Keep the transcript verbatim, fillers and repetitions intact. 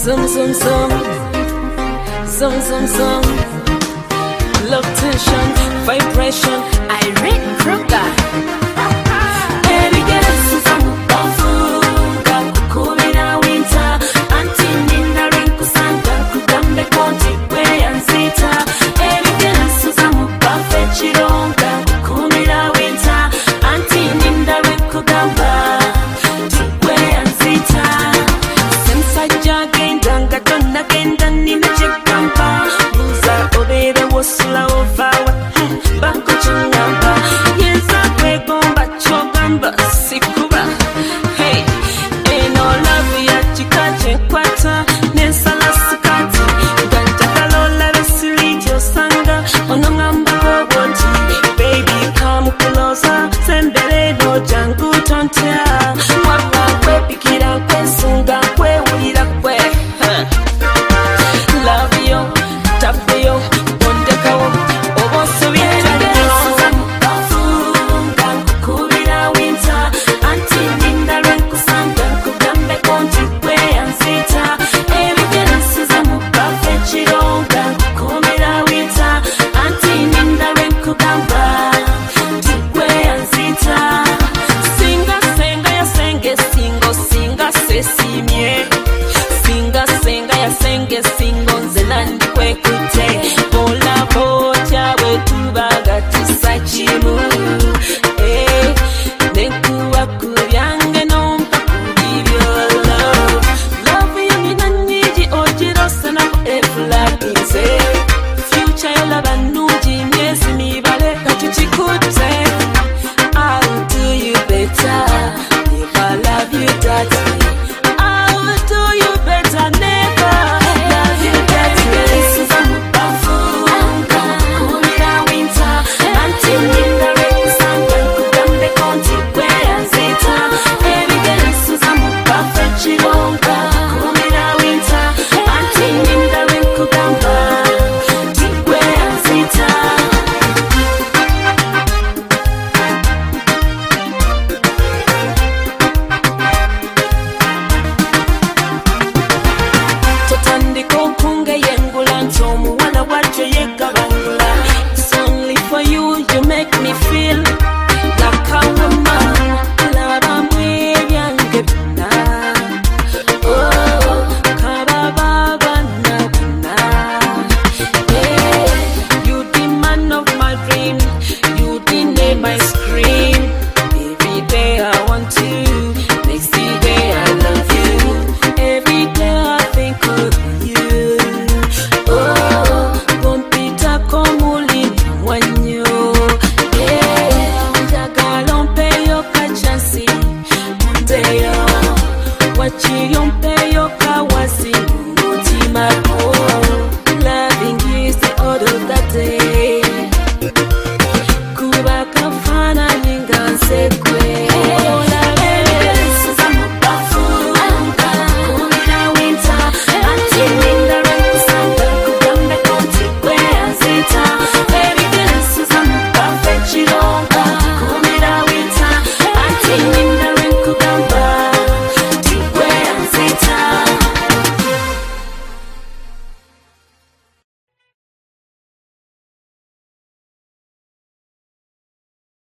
Zoom, zoom, zoom. Zoom, zoom, zoom. Love tension, vibration. Irene Kruger. Baby, get us some bafuga. Kukubira winter. Anti nina rinku santa. Kugambe konti kwe ansita. Baby, get us some bafe chironga. Kukubira winter. Anti nina rinku gamba. Tikwe ansita. Sensa jagenda ngatona genda nina chikamba. Buza obere wosula ovawa. Bako chungamba. Yenza kwe gomba chogamba. Sikuba. Hey, ain't no love ya chikache kwata. Nensala sikati. Ganja kalola vesilijo sanga. Onongamba kogoti. Baby come closer. Sembele